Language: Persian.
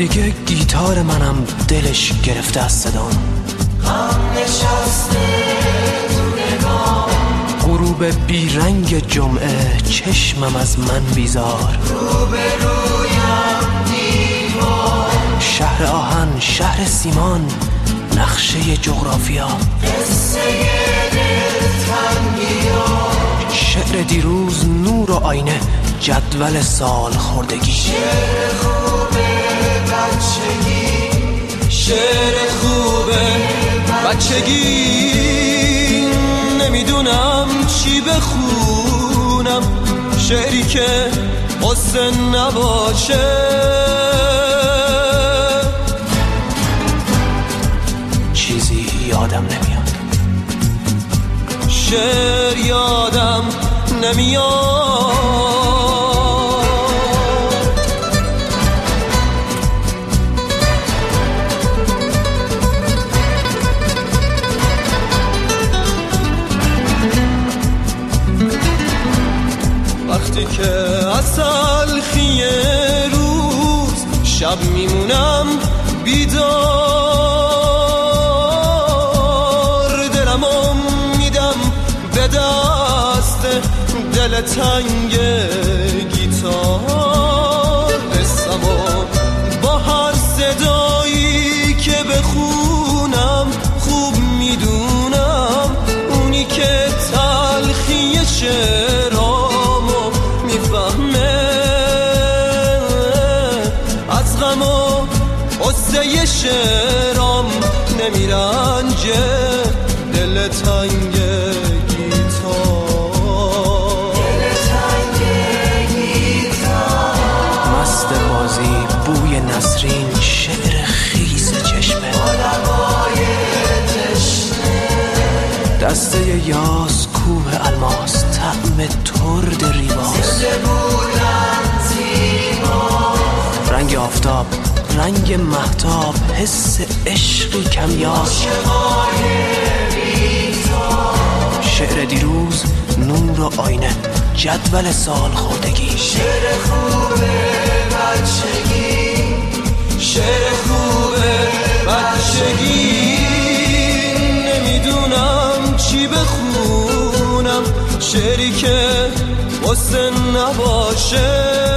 دیگه گیتار منم دلش گرفته از صدام، غم نشسته تو نگاه، غروب بیرنگ جمعه چشمم از من بیزار، روبرویم دیوار، شهر آهن، شهر سیمان، نقشه جغرافیا، قصه دلتنگی‌ها، شعر دیروز نور و آینه، جدول سال خوردگی، شعر خوبه بچگی، شعر خوبه بچگی، نمیدونم چی بخونم، شعری که قصه نباشه، چیزی یادم نمیاد، شعر یادم نمیاد. وقتی که از تلخی روز شب میمونم بیدار، دلمو میدم به دست دل تنگ گیتار، قصه‌مو با هر صدایی که بخونم خوب میدونم، اونی که تلخی شعرامو میفهمه، از غم و قصه شعرام نمیرنجه، دل تنگ گیتار، دل تنگ گیتار، مست بازی، بوی نسرین، شعر خیس چشمه، لبای تشنه، دسته یاس، کوه الماس، طعم ترد ریواز، زنده بودن زیبا، رنگ آفتاب، رنگ مهتاب، حس عشقی کمیاب، عاشقای بی‌تاب، شعر دیروز نور و آینه، جدول سال خوردگی، شعر خوبه بچگی، شعر خوبه بچگی، نمیدونم چی بخونم، شعری که قصه نباشه.